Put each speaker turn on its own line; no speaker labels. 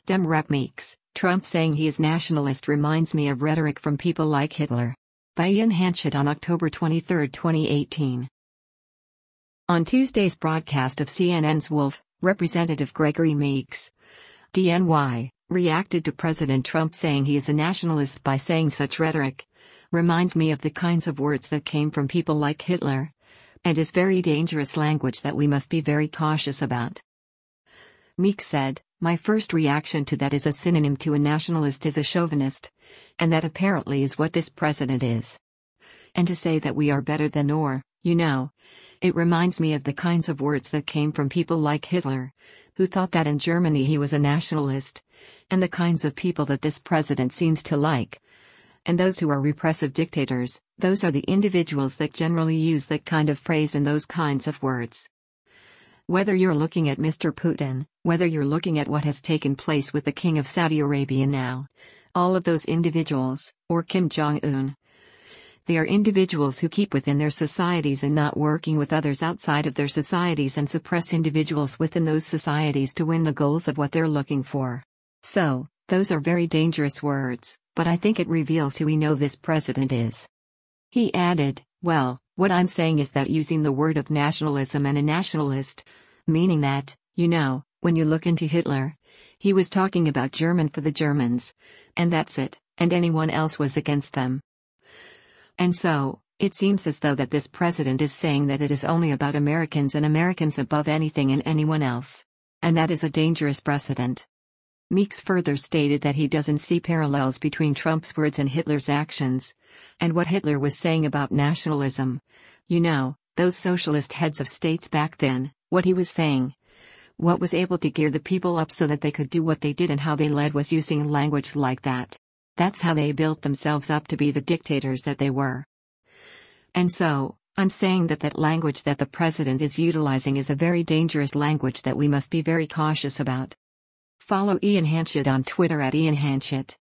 Dem Rep Meeks, Trump saying he is nationalist reminds me of rhetoric from people like Hitler. By Ian Hanchett on October 23, 2018. On Tuesday's broadcast of CNN's Wolf, Representative Gregory Meeks, DNY, reacted to President Trump saying he is a nationalist by saying such rhetoric reminds me of the kinds of words that came from people like Hitler, and is very dangerous language that we must be very cautious about. Meeks said, "My first reaction to that is a synonym to a nationalist is a chauvinist, and that apparently is what this president is. And to say that we are better than or, it reminds me of the kinds of words that came from people like Hitler, who thought that in Germany he was a nationalist, and the kinds of people that this president seems to like. And those who are repressive dictators, those are the individuals that generally use that kind of phrase and those kinds of words. Whether you're looking at Mr. Putin, whether you're looking at what has taken place with the King of Saudi Arabia now, all of those individuals, or Kim Jong-un, they are individuals who keep within their societies and not working with others outside of their societies and suppress individuals within those societies to win the goals of what they're looking for. So, those are very dangerous words, but I think it reveals who we know this president is." He added, "Well, what I'm saying is that using the word of nationalism and a nationalist, meaning that, when you look into Hitler, he was talking about German for the Germans, and that's it, and anyone else was against them. And so, it seems as though that this president is saying that it is only about Americans and Americans above anything and anyone else. And that is a dangerous precedent." Meeks further stated that he doesn't see parallels between Trump's words and Hitler's actions, and what Hitler was saying about nationalism. Those socialist heads of states back then, what he was saying, what was able to gear the people up so that they could do what they did and how they led was using language like that. That's how they built themselves up to be the dictators that they were. And so, I'm saying that that language that the president is utilizing is a very dangerous language that we must be very cautious about. Follow Ian Hanchett on Twitter at Ian Hanchett.